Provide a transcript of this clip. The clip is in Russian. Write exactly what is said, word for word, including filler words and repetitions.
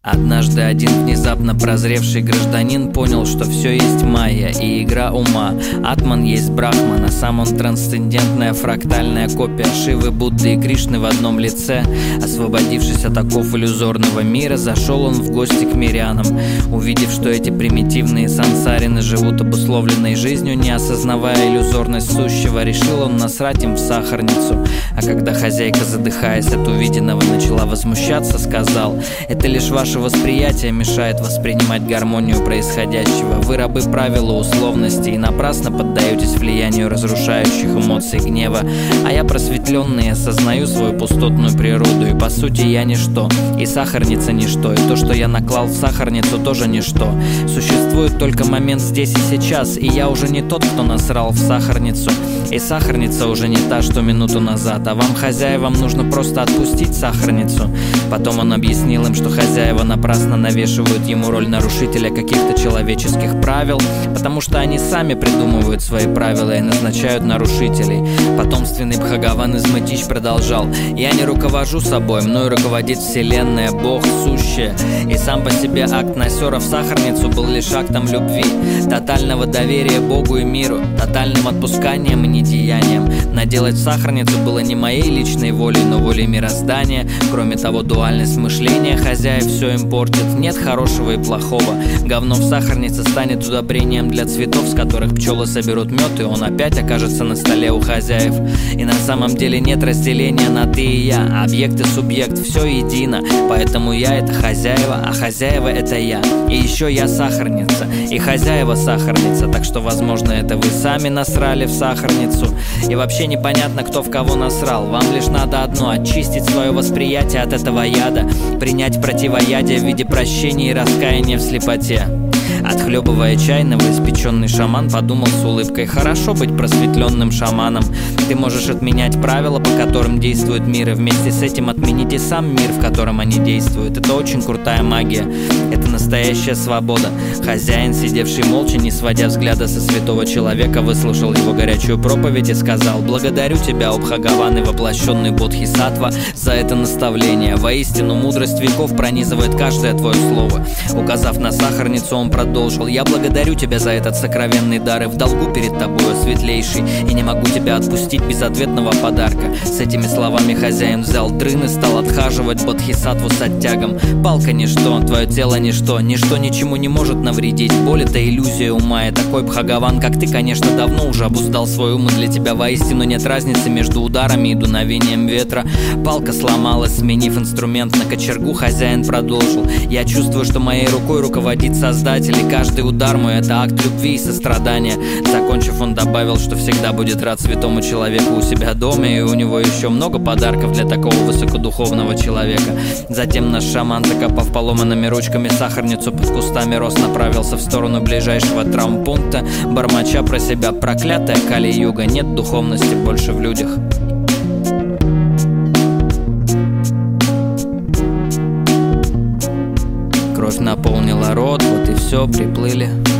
Однажды один внезапно прозревший гражданин понял, что все есть майя и игра ума. Атман есть Брахман, а сам он трансцендентная фрактальная копия Шивы, Будды и Кришны в одном лице. Освободившись от оков иллюзорного мира, зашел он в гости к мирянам. Увидев, что эти примитивные сансарины живут обусловленной жизнью, не осознавая иллюзорность сущего, решил он насрать им в сахарницу. А когда хозяйка, задыхаясь от увиденного, начала возмущаться, сказал: «Это лишь ваше восприятие мешает воспринимать гармонию происходящего. Вы рабы правила условности и напрасно поддаетесь влиянию разрушающих эмоций гнева. А я просветленный, осознаю свою пустотную природу, и по сути я ничто, и сахарница ничто, и то, что я наклал в сахарницу, тоже ничто. Существует только момент здесь и сейчас, и я уже не тот, кто насрал в сахарницу, и сахарница уже не та, что минуту назад. А вам, хозяевам, нужно просто отпустить сахарницу». Потом он объяснил им, что хозяева напрасно навешивают ему роль нарушителя каких-то человеческих правил, потому что они сами придумывают свои правила и назначают нарушителей. Потомственный Бхагаван из Мытищ продолжал: «Я не руковожу собой, мною руководит вселенная, Бог, сущее. И сам по себе акт насера в сахарницу был лишь актом любви, тотального доверия Богу и миру, тотальным отпусканием и недеянием. Наделать в сахарницу было не моей личной волей, но волей мироздания. Кроме того, дуальность мышления хозяев все им портит. Нет хорошего и плохого. Говно в сахарнице станет удобрением для цветов, с которых пчелы соберут мед, и он опять окажется на столе у хозяев. И на самом деле нет разделения на ты и я, объект и субъект, все едино. Поэтому я — это хозяева, а хозяева — это я. И еще я сахарница, и хозяева сахарница. Так что, возможно, это вы сами насрали в сахарницу. И вообще непонятно, кто в кого насрал. Вам лишь надо одно — очистить свое восприятие от этого яда, принять противоядие в виде прощения и раскаяния в слепоте». Отхлебывая чай, новоиспеченный шаман подумал с улыбкой: «Хорошо быть просветленным шаманом. Ты можешь отменять правила, по которым действует мир, и вместе с этим отменить и сам мир, в котором они действуют. Это очень крутая магия. Это настоящая свобода». Хозяин, сидевший молча, не сводя взгляда со святого человека, выслушал его горячую проповедь и сказал: «Благодарю тебя, о Бхагаван и воплощенный Бодхисаттва, за это наставление. Воистину, мудрость веков пронизывает каждое твое слово». Указав на сахарницу, он продолжил: «Я благодарю тебя за этот сокровенный дар и в долгу перед тобою, светлейший, и не могу тебя отпустить без ответного подарка». С этими словами хозяин взял дрын и стал отхаживать Бодхисаттву с оттягом. «Палка — ничто, твое тело — ничто, ничто ничему не может навредить. Боль — это иллюзия ума, и такой Бхагаван, как ты, конечно, давно уже обуздал свой ум, и для тебя воистину нет разницы между ударами и дуновением ветра». Палка сломалась, сменив инструмент на кочергу, хозяин продолжил: «Я чувствую, что моей рукой руководит Создатель, и каждый удар мой — это акт любви и сострадания». Закончив, он добавил, что всегда будет рад святому человеку у себя дома, и у него еще много подарков для такого высокодуховного человека. Затем наш шаман, закопав поломанными ручками сахарницу под кустами роз, направился в сторону ближайшего травмпункта, бормоча про себя: «Проклятая Кали-юга, нет духовности больше в людях». Кровь наполнила рот, вот и все, приплыли.